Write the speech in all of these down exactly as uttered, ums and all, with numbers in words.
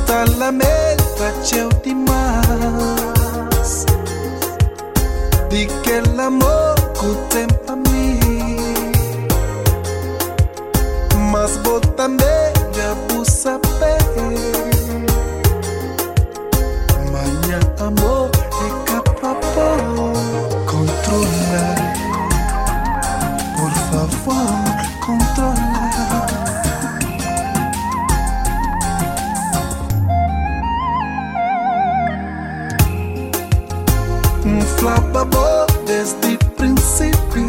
lamenta c'è demais di che l'amor cu tempo mi mas bota meia bu saber manha amor e capapó controla por favor controla. Flapaba desde o princípio,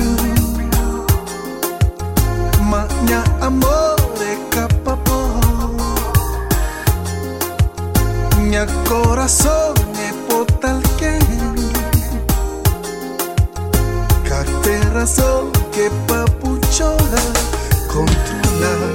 minha amor é capaz, minha coração é por alguém, cada razão que papuchola controlar.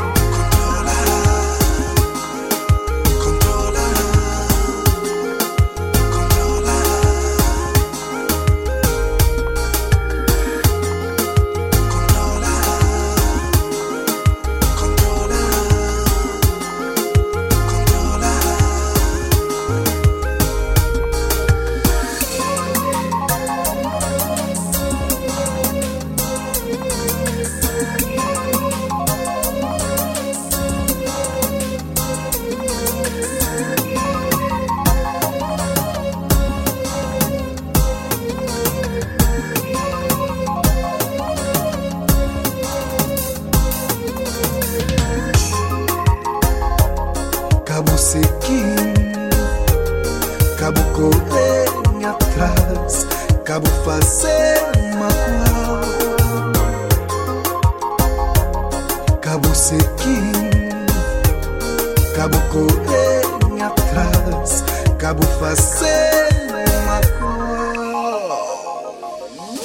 Cabo seguir, cabo correr atrás, cabo fazer magoar. Cabo seguir, cabo correr atrás, cabo fazer magoar.